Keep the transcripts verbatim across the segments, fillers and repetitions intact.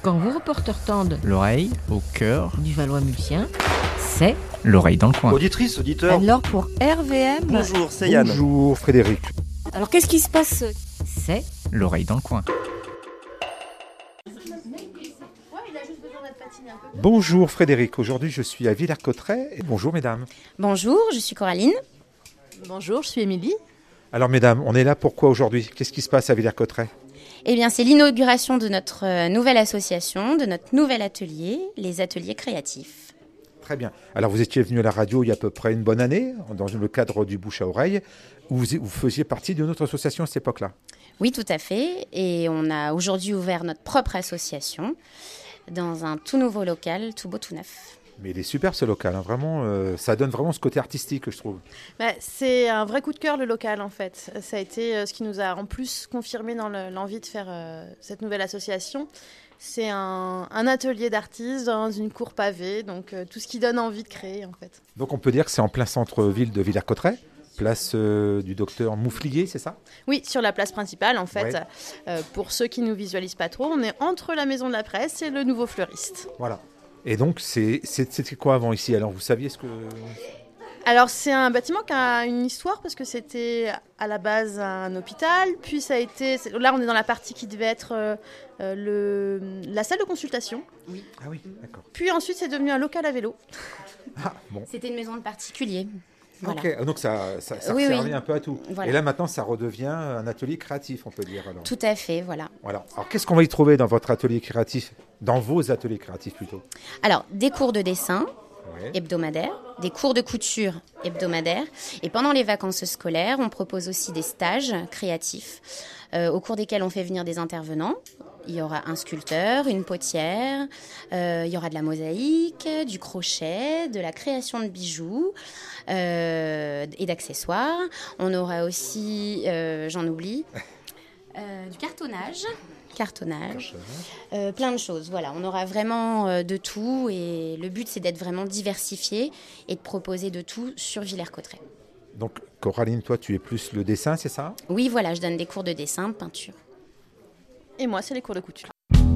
Quand vos reporters tendent l'oreille au cœur du Valois-Mulsien, c'est l'oreille dans le coin. Auditrice, auditeur. alors pour R V M. Bonjour, c'est Yann. Bonjour Frédéric. Alors qu'est-ce qui se passe? C'est L'oreille dans le coin. Bonjour Frédéric, aujourd'hui je suis à Villers-Cotterêts. Et bonjour mesdames. Bonjour, je suis Coraline. Bonjour, je suis Émilie. Alors mesdames, on est là pourquoi aujourd'hui? Qu'est-ce qui se passe à Villers-Cotterêts? Eh bien, c'est l'inauguration de notre euh, nouvelle association, de notre nouvel atelier, les ateliers créatifs. Très bien. Alors vous étiez venu à la radio il y a à peu près une bonne année, dans le cadre du bouche à oreille, où vous, vous faisiez partie de notre association à cette époque-là. Oui, tout à fait. Et on a aujourd'hui ouvert notre propre association dans un tout nouveau local, tout beau, tout neuf. Mais il est super ce local, hein. Vraiment, euh, ça donne vraiment ce côté artistique, je trouve. Bah, c'est un vrai coup de cœur le local en fait. Ça a été euh, ce qui nous a en plus confirmé dans le, l'envie de faire euh, cette nouvelle association. C'est un, un atelier d'artistes dans une cour pavée, donc euh, tout ce qui donne envie de créer en fait. Donc on peut dire que c'est en plein centre-ville de Villers-Cotterêts, place euh, du docteur Mouflier, c'est ça? Oui, sur la place principale en fait. Ouais. Euh, pour ceux qui ne nous visualisent pas trop, on est entre la maison de la presse et le nouveau fleuriste. Voilà. Et donc, c'est, c'est, c'était quoi avant ici? Alors, vous saviez ce que... Alors, c'est un bâtiment qui a une histoire parce que c'était à la base un hôpital, puis ça a été... Là, on est dans la partie qui devait être euh, le, la salle de consultation. Oui. Ah oui, d'accord. Puis ensuite, c'est devenu un local à vélo. Ah, bon. C'était une maison de particulier. Voilà. Ok, donc ça, ça, ça Oui, servait oui. un peu à tout. Voilà. Et là, maintenant, ça redevient un atelier créatif, on peut dire. Alors. Tout à fait, voilà. Voilà. Alors, qu'est-ce qu'on va y trouver dans votre atelier créatif? Dans vos ateliers créatifs, plutôt? Alors, des cours de dessin Ouais. hebdomadaires, des cours de couture hebdomadaires. Et pendant les vacances scolaires, on propose aussi des stages créatifs euh, au cours desquels on fait venir des intervenants. Il y aura un sculpteur, une potière, euh, il y aura de la mosaïque, du crochet, de la création de bijoux euh, et d'accessoires. On aura aussi, euh, j'en oublie, euh, du cartonnage. Cartonnage, euh, plein de choses. Voilà, on aura vraiment euh, de tout et le but c'est d'être vraiment diversifié et de proposer de tout sur Villers-Cotterêts. Donc, Coraline, toi, tu es plus le dessin, c'est ça? Oui, voilà, je donne des cours de dessin, de peinture. Et moi, c'est les cours de couture.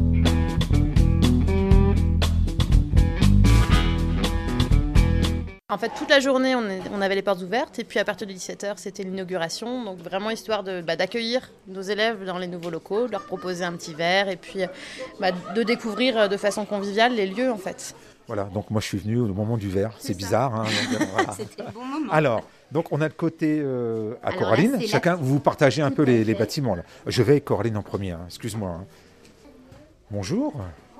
En fait, toute la journée, on, est, on avait les portes ouvertes. Et puis, à partir de dix-sept heures, c'était l'inauguration. Donc, vraiment histoire de, bah, d'accueillir nos élèves dans les nouveaux locaux, de leur proposer un petit verre et puis bah, de découvrir de façon conviviale les lieux, en fait. Voilà, donc moi, je suis venu au moment du verre. C'est, C'est bizarre. Hein, donc, voilà. C'était le bon moment. Alors, donc on a le côté euh, à Alors Coraline. là, c'est Chacun, la- vous partagez un Tout peu à les, les fait. bâtiments. Là. Je vais avec Coraline en premier, hein. Excuse-moi. Hein. Bonjour.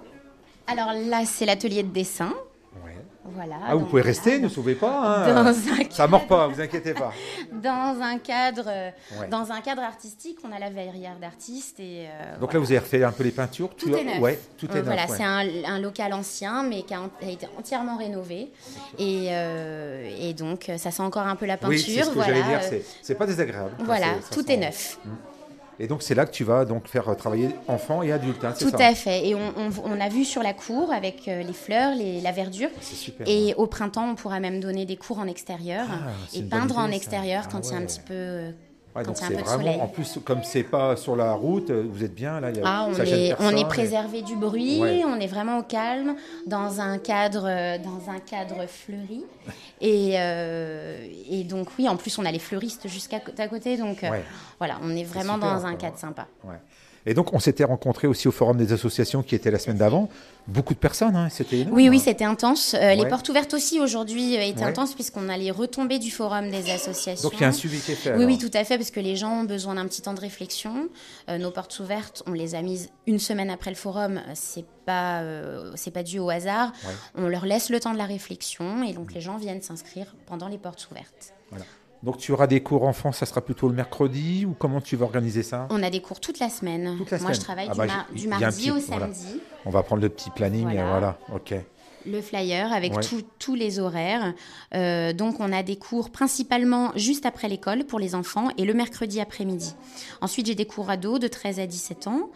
Alors là, c'est l'atelier de dessin. Ouais. Voilà. Ah, vous donc pouvez voilà, rester, ne dans- sauvez pas. Hein. Dans un Ça cadre- mord pas, vous inquiétez pas. Dans un cadre, euh, Ouais. dans un cadre artistique, on a la verrière d'artistes et. euh, Donc voilà. là, vous avez refait un peu les peintures. Tout est neuf. Ouais, tout est Euh, neuf. voilà, ouais. c'est un, un local ancien, mais qui a, en- a été entièrement rénové. Et, euh, et donc, ça sent encore un peu la peinture. Oui, c'est ce que voilà, j'allais dire. euh, C'est, c'est pas désagréable. voilà, Ça, c'est- ça tout sent- est neuf. Et donc, c'est là que tu vas donc faire travailler enfants et adultes. Hein, c'est Tout ça? à fait. Et on, on- on a vu sur la cour avec euh, les fleurs, les, la verdure. C'est super. Et au printemps, on pourra même donner des cours en extérieur Ah, c'est et une bonne peindre en idée, ça. extérieur Ah quand il y a un ouais. petit peu. euh, Ouais, quand donc il y a un c'est peu de vraiment, soleil. en plus, comme c'est pas sur la route, vous êtes bien là. Il y a, Ah, on, ça gêne est, on personne, est et- préservé du bruit, Ouais. on est vraiment au calme, dans un cadre, euh, dans un cadre fleuri. Et, euh, et donc, oui, en plus, on a les fleuristes jusqu'à côté, à côté. Donc, euh, Ouais. voilà, on est vraiment super, dans un quoi. cadre sympa. Ouais. Et donc, on s'était rencontrés aussi au Forum des associations qui était la semaine d'avant. Beaucoup de personnes, hein, c'était énorme. Oui, oui, hein. c'était intense. Euh, Les Ouais. portes ouvertes aussi aujourd'hui euh, étaient Ouais. intenses puisqu'on a les retombées du Forum des associations. Donc, il y a un suivi qui est fait. Oui, alors. oui, tout à fait, parce que les gens ont besoin d'un petit temps de réflexion. Euh, nos portes ouvertes, on les a mises une semaine après le forum. C'est pas, euh, c'est pas dû au hasard. Ouais. On leur laisse le temps de la réflexion et donc les gens viennent s'inscrire pendant les portes ouvertes. Voilà. Donc, tu auras des cours enfants, ça sera plutôt le mercredi ou comment tu vas organiser ça? On a des cours toute la semaine. Toute la Moi, je semaine. travaille Ah du, bah, mar- il du y a un mardi petit- au voilà. samedi. On va prendre le petit planning. Voilà. euh, Voilà. Ok. Le flyer avec Ouais. tout- tous les horaires. Euh, donc, on a des cours principalement juste après l'école pour les enfants et le mercredi après-midi. Ensuite, j'ai des cours ados de treize à dix-sept ans,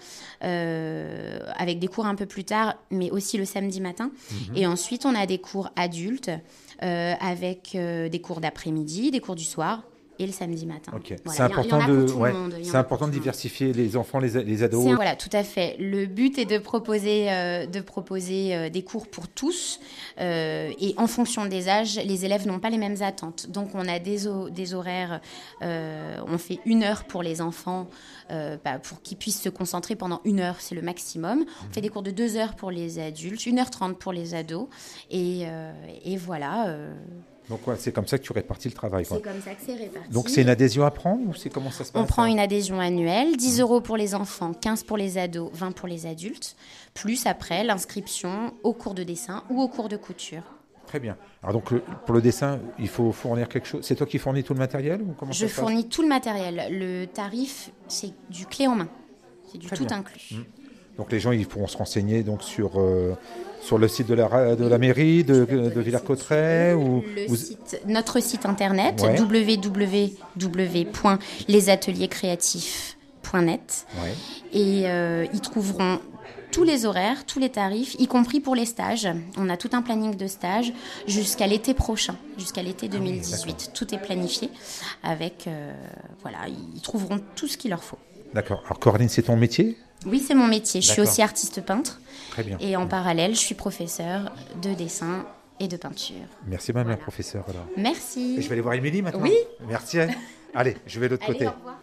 euh, avec des cours un peu plus tard, mais aussi le samedi matin. Mhm. Et ensuite, on a des cours adultes euh, avec euh, des cours d'après-midi, des cours du soir et le samedi matin. Okay. Voilà. C'est important, y en, y en de, ouais, c'est important de monde. diversifier les enfants, les, les ados. Un, voilà, tout à fait. Le but est de proposer, euh, de proposer euh, des cours pour tous. Euh, et en fonction des âges, les élèves n'ont pas les mêmes attentes. Donc, on a des, o- des horaires. Euh, on fait une heure pour les enfants euh, bah, pour qu'ils puissent se concentrer pendant une heure. C'est le maximum. Mmh. On fait des cours de deux heures pour les adultes, une heure trente pour les ados. Et, euh, et voilà... Euh, Donc ouais, c'est comme ça que tu répartis le travail. Quoi. C'est comme ça que c'est réparti. Donc c'est une adhésion à prendre ou c'est comment ça se passe? On prend une adhésion annuelle, dix euros pour les enfants, quinze pour les ados, vingt pour les adultes, plus après l'inscription au cours de dessin ou au cours de couture. Très bien. Alors donc le, pour le dessin, il faut fournir quelque chose. C'est toi qui fournis tout le matériel ou comment Je ça se fournis passe? tout le matériel. Le tarif, c'est du clé en main. C'est du Très tout bien. inclus. Mmh. Donc les gens ils pourront se renseigner donc sur euh, sur le site de la de la mairie de, de Villers-Cotterêts ou le vous... site, notre site internet ouais. w w w point les ateliers créatifs point net ouais. et euh, ils trouveront tous les horaires, tous les tarifs, y compris pour les stages. On a tout un planning de stages jusqu'à l'été prochain, jusqu'à l'été deux mille dix-huit. Ah oui, tout est planifié avec euh, voilà, ils trouveront tout ce qu'il leur faut. D'accord. Alors Coraline, c'est ton métier? Oui, c'est mon métier. Je D'accord. suis aussi artiste peintre. Très bien. Et en parallèle, je suis professeure de dessin et de peinture. Merci madame voilà. la professeure. Alors. Merci. Et je vais aller voir Émilie maintenant. Oui. Merci. Allez, je vais de l'autre Allez, côté. au revoir.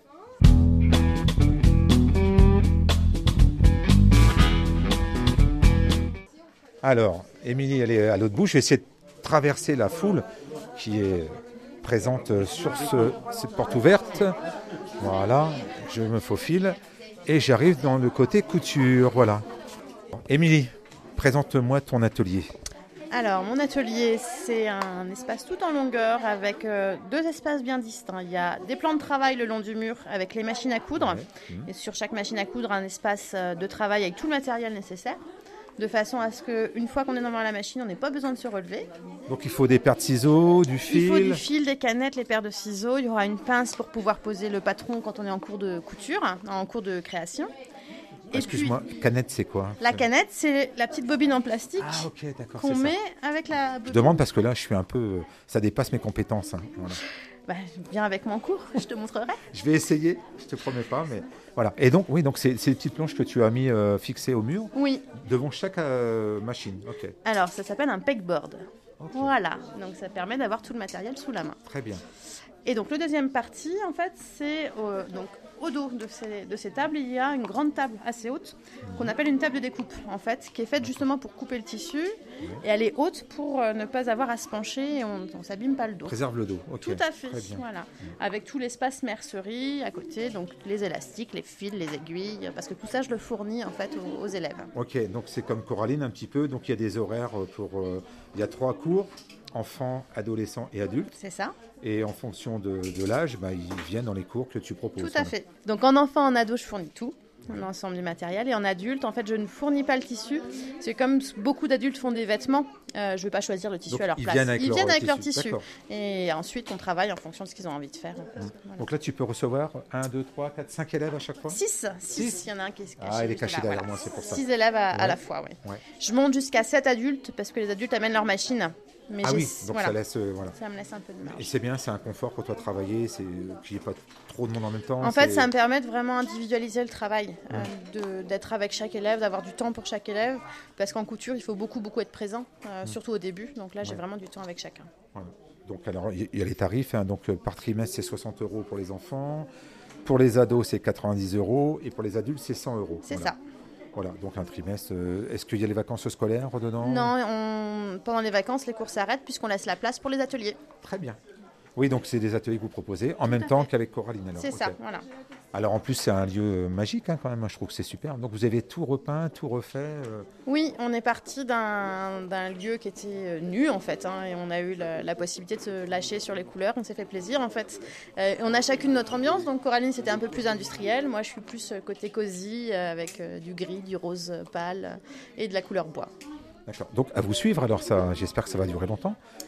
Alors, Émilie, elle est à l'autre bout. Je vais essayer de traverser la foule qui est présente sur ce, cette porte ouverte. Voilà, je me faufile et j'arrive dans le côté couture. Voilà. Émilie, présente-moi ton atelier. Alors, mon atelier, c'est un espace tout en longueur avec euh, deux espaces bien distincts. Il y a des plans de travail le long du mur avec les machines à coudre. Ouais. Mmh. Et sur chaque machine à coudre, un espace de travail avec tout le matériel nécessaire. De façon à ce qu'une fois qu'on est devant la machine, on n'ait pas besoin de se relever. Donc il faut des paires de ciseaux, du fil. Il faut du fil, des canettes, les paires de ciseaux. Il y aura une pince pour pouvoir poser le patron quand on est en cours de couture, en cours de création. Et Excuse-moi, puis, canette c'est quoi? La canette, c'est la petite bobine en plastique ah, okay, qu'on met ça. Avec la bobine. Je demande parce que là, je suis un peu... Ça dépasse mes compétences. Hein. Voilà. Bah, viens avec mon cours, je te montrerai. Je vais essayer, je te promets pas, mais voilà. Et donc, oui, donc c'est ces petites planches que tu as mis euh, fixées au mur. Oui. Devant chaque euh, machine. Ok. Alors, ça s'appelle un pegboard. Okay. Voilà. Donc, ça permet d'avoir tout le matériel sous la main. Très bien. Et donc, le deuxième partie, en fait, c'est euh, donc au dos de ces, de ces tables, il y a une grande table assez haute mmh. qu'on appelle une table de découpe, en fait, qui est faite justement pour couper le tissu. Mmh. Et elle est haute pour euh, ne pas avoir à se pencher et on ne s'abîme pas le dos. Préserve le dos, ok. Tout à fait, voilà. Mmh. Avec tout l'espace mercerie à côté, donc les élastiques, les fils, les aiguilles, parce que tout ça, je le fournis, en fait, aux, aux élèves. Ok, donc c'est comme Coraline un petit peu, donc il y a des horaires pour... Euh, il y a trois cours, enfants, adolescents et adultes. C'est ça. Et en fonction de, de l'âge, bah, ils viennent dans les cours que tu proposes. Tout à fait. Donc en enfant, en ado, je fournis tout, l'ensemble du matériel. Et en adulte, en fait, je ne fournis pas le tissu. C'est comme beaucoup d'adultes font des vêtements, euh, je ne vais pas choisir le tissu donc, à leur ils place. Viennent avec ils leur viennent avec tissu. leur tissu. D'accord. Et ensuite, on travaille en fonction de ce qu'ils ont envie de faire. Mmh. Voilà. Donc là, tu peux recevoir un, deux, trois, quatre, cinq élèves à chaque fois? six. six. Il y en a un qui est caché. Ah, il est caché là, derrière voilà. moi, c'est pour ça. six élèves à, ouais. à la fois, oui. Ouais. Je monte jusqu'à sept adultes parce que les adultes amènent leur machine. Mais ah oui, donc voilà. ça laisse, euh, voilà. Ça me laisse un peu de marge. Et c'est bien, c'est un confort pour toi de travailler, c'est qu'il n'y ait pas trop de monde en même temps. En fait, ça me permet de vraiment individualiser le travail, ouais. euh, de, d'être avec chaque élève, d'avoir du temps pour chaque élève, parce qu'en couture, il faut beaucoup, beaucoup être présent, euh, ouais. surtout au début. Donc là, j'ai ouais. vraiment du temps avec chacun. Voilà. Donc alors, il y a les tarifs. Hein, donc par trimestre, c'est soixante euros pour les enfants. Pour les ados, c'est quatre-vingt-dix euros. Et pour les adultes, c'est cent euros. C'est voilà. ça. Voilà, donc un trimestre. Euh, est-ce qu'il y a les vacances scolaires dedans? Non, on, pendant les vacances, les cours s'arrêtent puisqu'on laisse la place pour les ateliers. Très bien. Oui, donc c'est des ateliers que vous proposez en Tout même temps fait. Qu'avec Coraline. Alors. C'est okay. ça, voilà. Alors en plus, c'est un lieu magique hein, quand même, je trouve que c'est super. Donc vous avez tout repeint, tout refait euh... Oui, on est parti d'un, d'un lieu qui était nu en fait, hein, et on a eu la, la possibilité de se lâcher sur les couleurs, on s'est fait plaisir en fait. Euh, on a chacune notre ambiance, donc Coraline c'était un peu plus industriel, moi je suis plus côté cosy euh, avec euh, du gris, du rose pâle et de la couleur bois. D'accord, donc à vous suivre alors, ça, j'espère que ça va durer longtemps.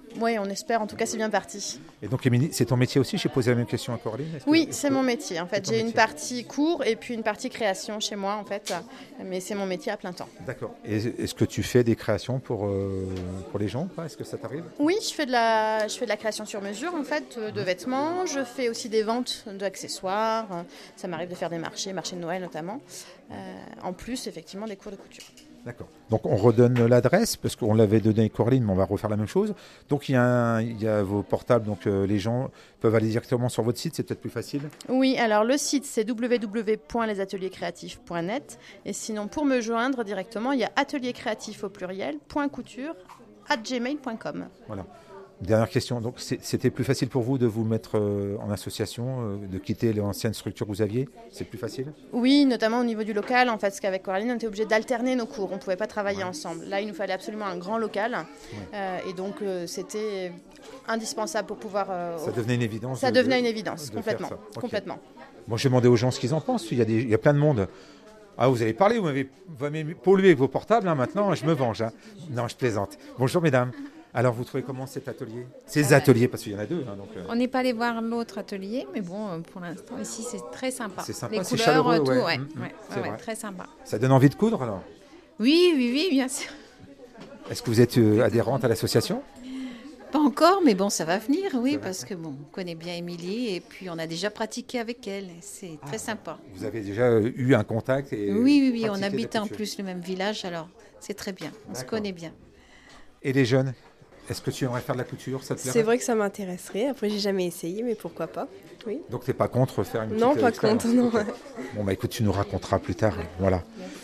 Oui, on espère. En tout cas, c'est bien parti. Et donc, Émilie, c'est ton métier aussi? J'ai posé la même question à Coraline. Est-ce que- Oui, est-ce c'est que- mon métier. En fait, ton j'ai une métier. partie cours et puis une partie création chez moi, en fait. Mais c'est mon métier à plein temps. D'accord. Et est-ce que tu fais des créations pour, euh, pour les gens ou pas? Est-ce que ça t'arrive? Oui, je fais de la, je fais de la création sur mesure, en fait, euh, de vêtements. Je fais aussi des ventes d'accessoires. Ça m'arrive de faire des marchés, marchés de Noël notamment. Euh, en plus, effectivement, des cours de couture. D'accord. Donc on redonne l'adresse parce qu'on l'avait donné à Coraline, mais on va refaire la même chose. Donc il y a, un- il y a vos portables, donc euh, les gens peuvent aller directement sur votre site, c'est peut-être plus facile. Oui, alors le site c'est w w w point les ateliers créatifs point net et sinon pour me joindre directement, il y a atelier créatif au pluriel, point couture, arobase gmail point com. Voilà. Dernière question. Donc c'est- c'était plus facile pour vous de vous mettre euh, en association, euh, de quitter l'ancienne structure que vous aviez? C'est plus facile? Oui, notamment au niveau du local, en fait, parce qu'avec Coraline, on était obligé d'alterner nos cours, on ne pouvait pas travailler ensemble. Là, il nous fallait absolument un grand local euh, et donc euh, c'était indispensable pour pouvoir... euh, Ça devenait une évidence. ça de- devenait de- une évidence, de complètement. faire ça. Ok. complètement. Moi, j'ai demandé aux gens ce qu'ils en pensent. Il y a, des, il y a plein de monde. Ah, vous avez parlé, vous m'avez, vous m'avez pollué avec vos portables. Hein, maintenant, je me venge. Hein. Non, je plaisante. Bonjour, mesdames. Alors, vous trouvez comment cet atelier? Ces ateliers, parce qu'il y en a deux. Hein, donc, euh, On n'est pas allé voir l'autre atelier, mais bon, euh, pour l'instant, ici, c'est très sympa. C'est sympa, Les c'est couleurs, chaleureux, euh, tout, ouais. ouais, Mm, mm, ouais, c'est ouais, ouais, vrai. très sympa. ça donne envie de coudre, alors? Oui, oui, oui, bien sûr. Est-ce que vous êtes euh, adhérente à l'association? Pas encore, mais bon, ça va venir, oui, va parce que bon, on connaît bien Émilie et puis on a déjà pratiqué avec elle. C'est très sympa. Vous avez déjà euh, eu un contact et Oui, oui, oui, on pratiqué habite la en couture. plus le même village, alors c'est très bien. On se D'accord. connaît bien. Et les jeunes? Est-ce que tu aimerais faire de la couture? Ça te plairait? C'est vrai que ça m'intéresserait. Après, j'ai jamais essayé, mais pourquoi pas. Oui. Donc, tu n'es pas contre faire une Non, petite pas expérience? contre, non. Ok. Bon, bah écoute, tu nous raconteras plus tard. Voilà.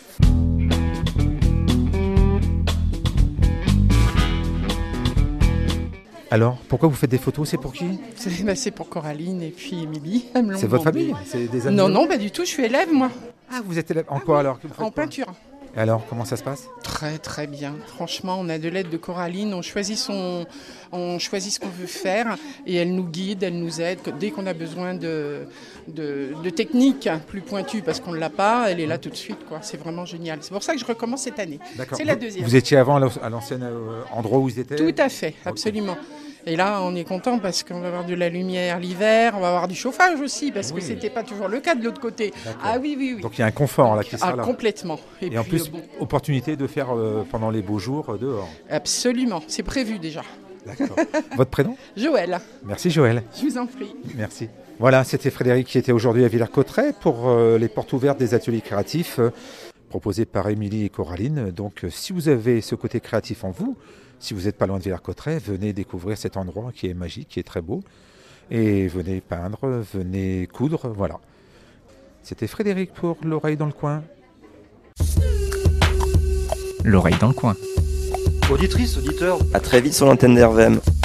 Alors, pourquoi vous faites des photos? C'est pour qui? C'est bah, c'est pour Coraline et puis Émilie. Elles me l'ont C'est votre demandé. famille? C'est des amis? Non, non, pas du tout. Je suis élève, moi, Ah, vous êtes élève. En quoi alors? Vous faites en quoi? peinture. Et alors, comment ça se passe? Très, très bien. Franchement, on a de l'aide de Coraline. On choisit, son... on choisit ce qu'on veut faire et elle nous guide, elle nous aide. Dès qu'on a besoin de, de... de techniques plus pointues, parce qu'on ne l'a pas, elle est là tout de suite, quoi. C'est vraiment génial. C'est pour ça que je recommence cette année. D'accord. C'est la Vous- deuxième. Vous étiez avant à l'ancien euh, endroit où ils étaient? Tout à fait, absolument. Et là, on est content parce qu'on va avoir de la lumière l'hiver, on va avoir du chauffage aussi, parce Oui. que c'était pas toujours le cas de l'autre côté. D'accord. Ah oui, oui, oui. Donc il y a un confort là qui sera Ah, là. complètement. Et, en puis, plus, euh, bon, opportunité de faire euh, pendant les beaux jours euh, dehors. absolument, c'est prévu déjà. D'accord. Votre prénom? Joël, Merci Joël. je vous en prie. Merci. Voilà, c'était Frédéric qui était aujourd'hui à Villers-Cotterêts pour euh, les portes ouvertes des ateliers créatifs euh, proposés par Émilie et Coraline. Donc euh, si vous avez ce côté créatif en vous, si vous n'êtes pas loin de Villers-Cotterêts, venez découvrir cet endroit qui est magique, qui est très beau. Et venez peindre, venez coudre, voilà. C'était Frédéric pour l'oreille dans le coin. L'oreille dans le coin. Auditrice, auditeur, À très vite sur l'antenne d'R V M.